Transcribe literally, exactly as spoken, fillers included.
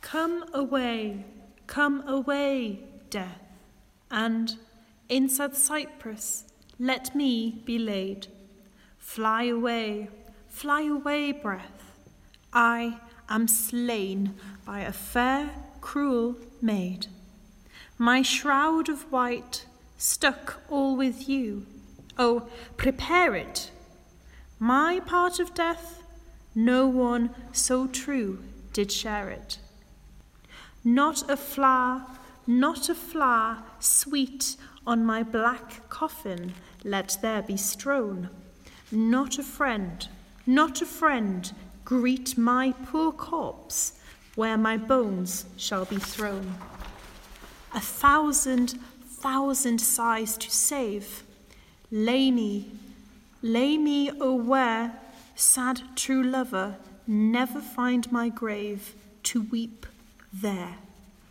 Come away, come away, death, and inside cypress let me be laid. Fly away, fly away, breath. I am slain by a fair, cruel maid. My shroud of white stuck all with you. Oh, prepare it. My part of death, no one so true did share it. Not a flower, not a flower sweet on my black coffin let there be strown. Not a friend, not a friend greet my poor corpse where my bones shall be thrown. A thousand, thousand sighs to save. Lay me, lay me, oh where, sad true lover, never find my grave to weep there.